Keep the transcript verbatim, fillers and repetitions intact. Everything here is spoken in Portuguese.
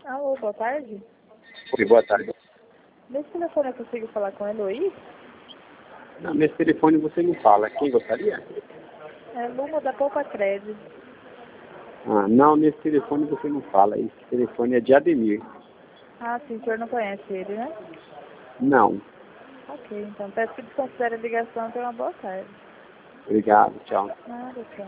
Alô, boa tarde. Oi, boa tarde. Nesse telefone eu consigo falar com a Heloí? Não, nesse telefone você não fala. Quem gostaria? É Luma da Poupa Crédito. Ah, não, nesse telefone você não fala. Esse telefone é de Ademir. Ah, sim, o senhor não conhece ele, né? Não. Ok, então peço que desconsidere a ligação e tenha uma boa tarde. Obrigado, tchau. Nada, tchau.